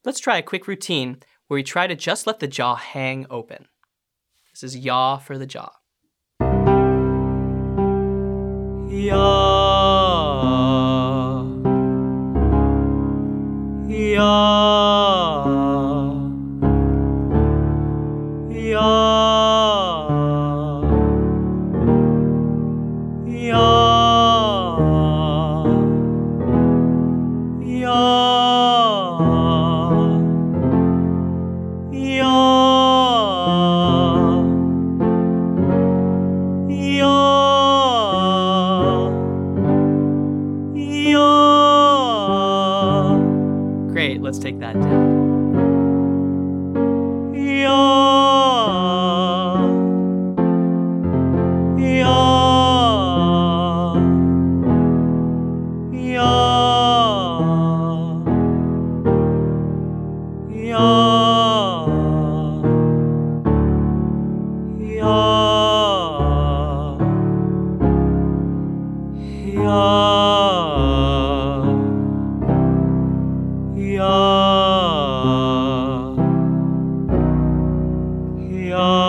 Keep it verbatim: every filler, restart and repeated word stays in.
Let's try a quick routine where we try to just let the jaw hang open. This is yaw for the jaw. Yaw. Yaw. Yaw. Yaw. Yaw. Yaw. Yaw. Yaw. Great, let's take that down. Yaw. Yaw. Yaw. Yaw. Yaw. Yaw. Yaw.